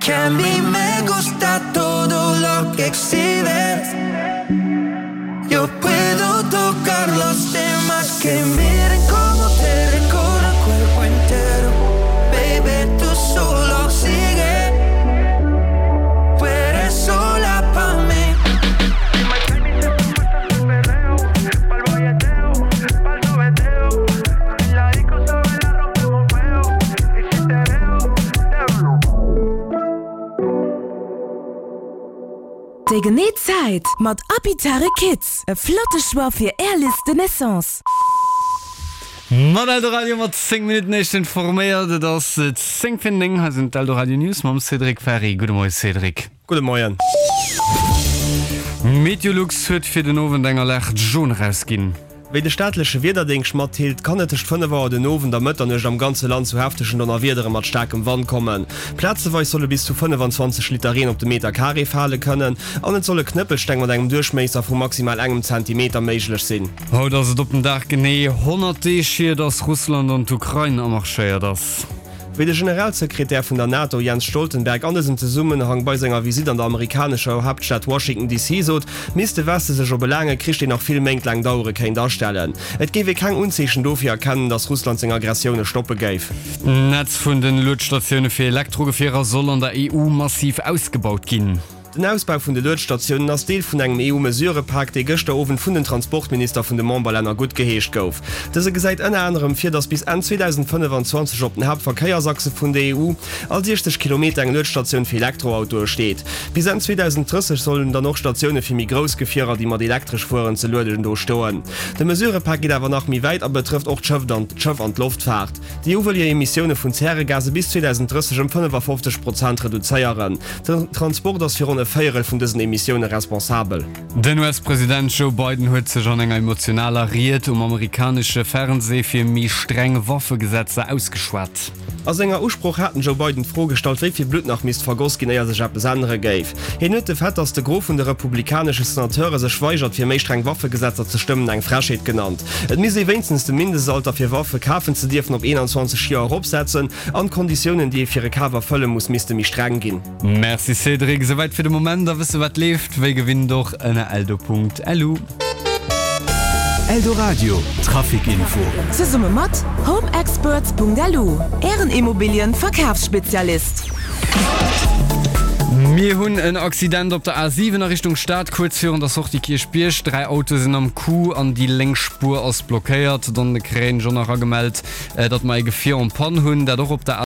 que a mí me gusta todo lo que exhibes. Yo puedo tocar los temas que miren cómo te recorre el cuerpo entero. Baby, tú solo sigue. Tú eres sola pa' mí. De Genetzeit mat Apitare Kids, e flotte Schwar fir ehrlichste Naissance. Mat Eldo Radio mat 10 Minuten nicht informiert, dass Singfinding has in Eldo Radio News mam Cedric Ferry. Gute Morgen, Cedric. Gute Morgen. Meteorlux huet fir den Owen denger Lächt Joun rausginn. Wéi de staatlesche Wederding schmat hielt, kann etch 5 Wochen den Owen der Mëtter nech am ganze Land zu hefteschen an Wedere mat starkem Wand kommen. Plätzeweis solle bis zu 25 Literien op de Meter Carré falle können, an et solle Knëppelstäng mat engem Durchmesser vu maximal engem Zentimeter méiglech sinn. Haut ass et op den Dach genée 100 Deechier, dats Russland an d'Ukraine amarchéiert ass. Wie der Generalsekretär von der NATO Jens Stoltenberg anders im Zusammenhang bei seiner Visit an der amerikanischen Hauptstadt Washington DC sot, misste Weste sich op belange Christ noch viel Menge lang Dauere kein darstellen. Et gewe kein Unzechen dofir erkennen, dass Russland seine Aggressionen stoppe geif. Netz von den Lötstationen für Elektrogefährer soll an der EU massiv ausgebaut gehen. Den Ausbau vun de Lötstationen ass Deel vun engem EU-Mesurepark de Gëchte owen vun den Transportminister vun de Montballänner gut geheescht gouf. Dëse gesäit ënner anderem fir dats bis an 2025 op den Hauptverkeiersachse vun der EU als 60 km eng Lötstationun fir Elektroauto steet. Bis an 2030 sollen da noch Stationune fir mi Grosgefierer, die mat elektrisch fuhren ze Löden do stoen. De Mesurepark geht awer nach mi weit a betrifft och d'Schëff an Luftfahrt. Die EU will Emissionioune vun Zerregase bis 2030 um 55% reduzéieren. Den Transport ass fir Féiere vun dessen Emissionen responsabel. Den US-Präsident Joe Biden huet sech an enger emotionaler Riet amerikanische Fernseh fir mi streng Waffegesetze ausgeschwat. Als enger Urspruch hatten Joe Biden vorgestellt, wievi Blut nach Mist vergossen er sech besondere geif. Hinnete fett ass de Grof vun der republikanische Senateure se schweigert fir méi streng Waffegesetzer ze stimmen eng Frascheet genannt. Et mis wenigstens de Mindesalter fir Waffe kafen ze Dirfen op 21 Jahre opsetzen, an Konditionen, die fir Cover fëlle muss miste mi streng gin. Merci Cedric, soweit für den Moment, da wisse wat lebt, we gewinn doch eine Eldo.lu. Eldo Radio, Trafikinfo. Ze summe mat homeexperts.lu, Ehrenimmobilien Verkaufsspezialist. Mir hunn en Accident op der A7 Richtung Stadt kurz führen das auch die Kirchbiersch. 3 Autos sind am Kuh an die Längsspur ass blockéiert, dann de Kräen schon nach gemeldt, dat mei Gefir an Pan hunn, der doch op der